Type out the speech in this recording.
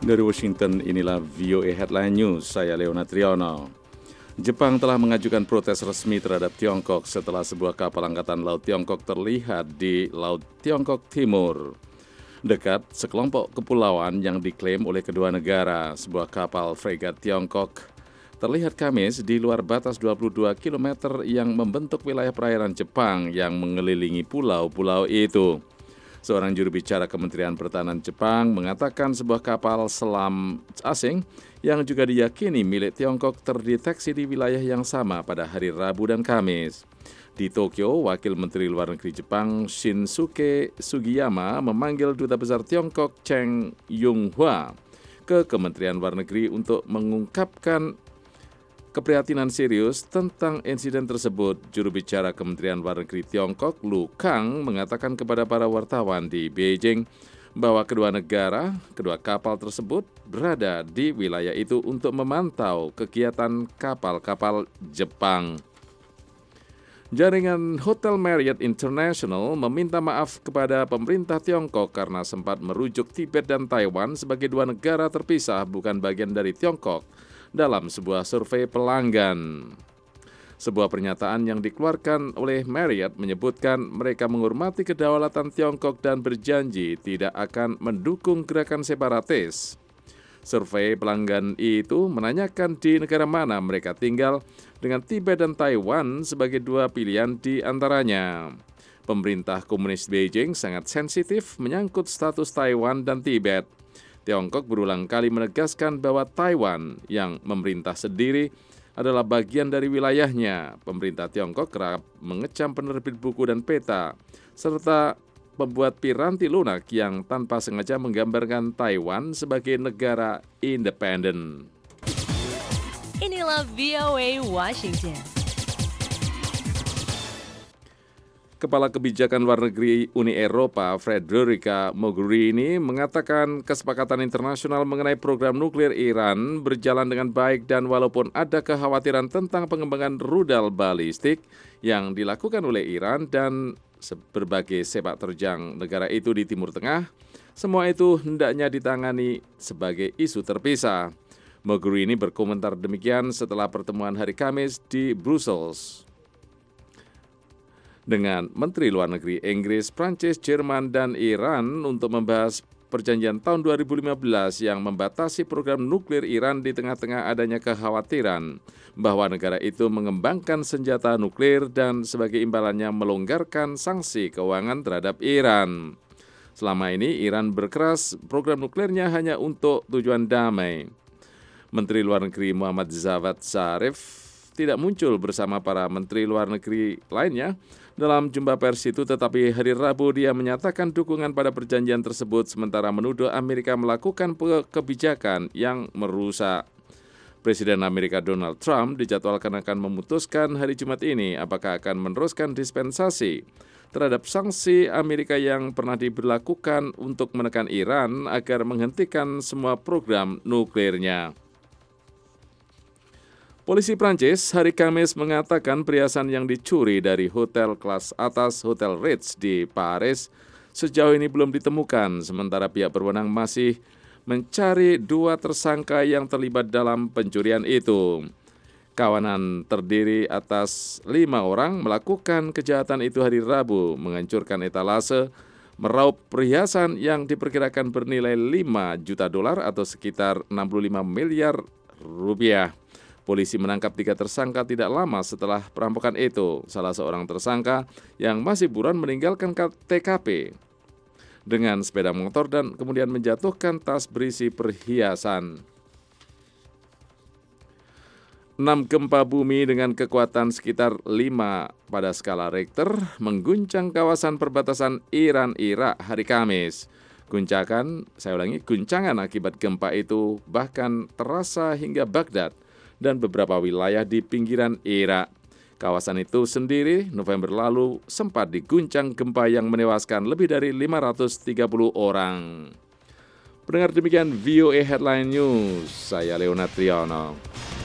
Dari Washington, inilah VOA Headline News, saya Leona Triono. Jepang telah mengajukan protes resmi terhadap Tiongkok setelah sebuah kapal angkatan laut Tiongkok terlihat di Laut Tiongkok Timur, dekat sekelompok kepulauan yang diklaim oleh kedua negara. Sebuah kapal fregat Tiongkok terlihat Kamis di luar batas 22 km yang membentuk wilayah perairan Jepang yang mengelilingi pulau-pulau itu. Seorang juru bicara Kementerian Pertahanan Jepang mengatakan sebuah kapal selam asing yang juga diyakini milik Tiongkok terdeteksi di wilayah yang sama pada hari Rabu dan Kamis. Di Tokyo, Wakil Menteri Luar Negeri Jepang Shinsuke Sugiyama memanggil Duta Besar Tiongkok Cheng Yonghua ke Kementerian Luar Negeri untuk mengungkapkan keprihatinan serius tentang insiden tersebut. Juru bicara Kementerian Luar Negeri Tiongkok, Lu Kang, mengatakan kepada para wartawan di Beijing bahwa kedua kapal tersebut berada di wilayah itu untuk memantau kegiatan kapal-kapal Jepang. Jaringan Hotel Marriott International meminta maaf kepada pemerintah Tiongkok karena sempat merujuk Tibet dan Taiwan sebagai dua negara terpisah bukan bagian dari Tiongkok dalam sebuah survei pelanggan. Sebuah pernyataan yang dikeluarkan oleh Marriott menyebutkan mereka menghormati kedaulatan Tiongkok dan berjanji tidak akan mendukung gerakan separatis. Survei pelanggan itu menanyakan di negara mana mereka tinggal, dengan Tibet dan Taiwan sebagai dua pilihan di antaranya. Pemerintah komunis Beijing sangat sensitif menyangkut status Taiwan dan Tibet. Tiongkok berulang kali menegaskan bahwa Taiwan yang memerintah sendiri adalah bagian dari wilayahnya. Pemerintah Tiongkok kerap mengecam penerbit buku dan peta, serta pembuat piranti lunak yang tanpa sengaja menggambarkan Taiwan sebagai negara independen. Inilah VOA Washington. Kepala Kebijakan Luar Negeri Uni Eropa, Federica Mogherini, mengatakan kesepakatan internasional mengenai program nuklir Iran berjalan dengan baik dan walaupun ada kekhawatiran tentang pengembangan rudal balistik yang dilakukan oleh Iran dan berbagai sepak terjang negara itu di Timur Tengah, semua itu hendaknya ditangani sebagai isu terpisah. Mogherini berkomentar demikian setelah pertemuan hari Kamis di Brussels dengan Menteri Luar Negeri Inggris, Prancis, Jerman, dan Iran untuk membahas perjanjian tahun 2015 yang membatasi program nuklir Iran di tengah-tengah adanya kekhawatiran bahwa negara itu mengembangkan senjata nuklir dan sebagai imbalannya melonggarkan sanksi keuangan terhadap Iran. Selama ini Iran berkeras program nuklirnya hanya untuk tujuan damai. Menteri Luar Negeri Muhammad Javad Zarif tidak muncul bersama para Menteri Luar Negeri lainnya dalam jumpa pers itu, tetapi hari Rabu dia menyatakan dukungan pada perjanjian tersebut sementara menuduh Amerika melakukan kebijakan yang merusak. Presiden Amerika Donald Trump dijadwalkan akan memutuskan hari Jumat ini apakah akan meneruskan dispensasi terhadap sanksi Amerika yang pernah diberlakukan untuk menekan Iran agar menghentikan semua program nuklirnya. Polisi Prancis hari Kamis mengatakan perhiasan yang dicuri dari hotel kelas atas Hotel Ritz di Paris sejauh ini belum ditemukan, sementara pihak berwenang masih mencari dua tersangka yang terlibat dalam pencurian itu. Kawanan terdiri atas 5 orang melakukan kejahatan itu hari Rabu, menghancurkan etalase, meraup perhiasan yang diperkirakan bernilai 5 juta dolar atau sekitar 65 miliar rupiah. Polisi menangkap 3 tersangka tidak lama setelah perampokan itu. Salah seorang tersangka yang masih buron meninggalkan TKP dengan sepeda motor dan kemudian menjatuhkan tas berisi perhiasan. 6 gempa bumi dengan kekuatan sekitar 5 pada skala Richter mengguncang kawasan perbatasan Iran-Irak hari Kamis. Guncangan akibat gempa itu bahkan terasa hingga Baghdad dan beberapa wilayah di pinggiran Irak. Kawasan itu sendiri November lalu sempat diguncang gempa yang menewaskan lebih dari 530 orang. Pendengar, demikian VOA Headline News, saya Leona Triono.